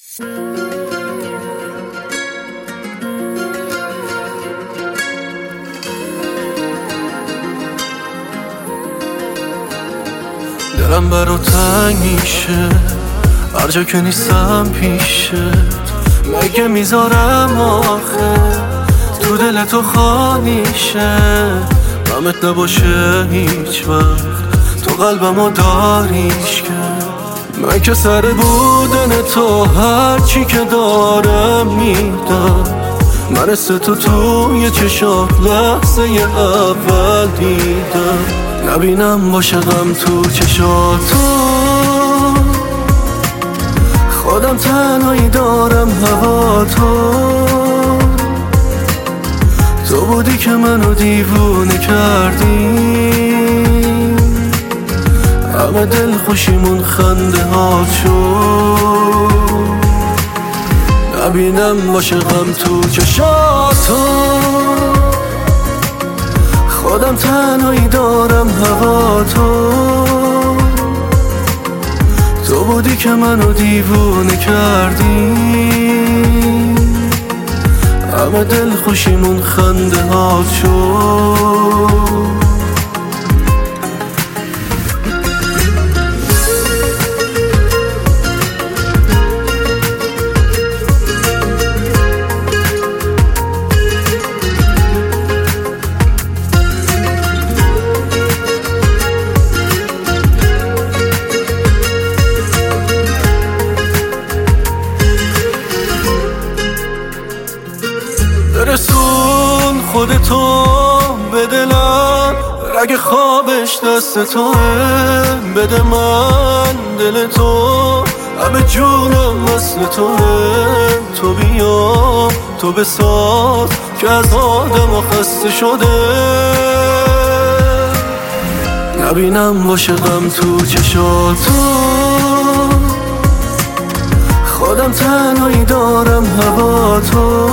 دلم برا تنگ میشه هر جا که نیستم پیشه. مگه میذارم آخه تو دل تو خالیشه؟ غمت نباشه هیچ وقت تو قلبمو داریش کرد. من که سر بودن تو هرچی که دارم میدم. من تو توی چشات لحظه اول دیدم. نبینم باشه غم تو چشاتو، خودم تنهایی دارم هوا تو بودی که منو دیوونه کردی. همه دل خوشیمون خنده ها شد. نبینم باشه غم تو چشاتو، خودم تنهایی دارم هوا تو بودی که منو دیوونه کردی. همه دل خوشیمون خنده ها شد. برسون خودتو به دلم، رگ خوابش دست توه. بده من دل تو، همه جونم مثل توه. تو بیا تو بساز که از آدم خسته شده. نبینم باشه غم تو چشاتو، خودم تنهایی دارم هوا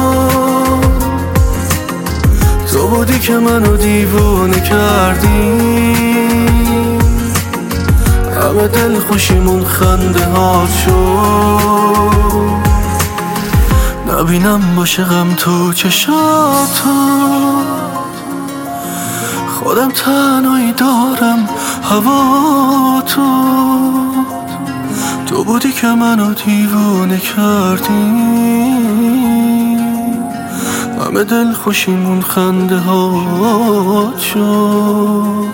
تو بودی که منو دیوونه کردی. همه دل خوشیمون خنده ها شد. نبینم باشه غم تو چشاتو، خودم تنهایی دارم هوا تو بودی که منو دیوونه کردی. همه دل خوشیمون خنده ها شد.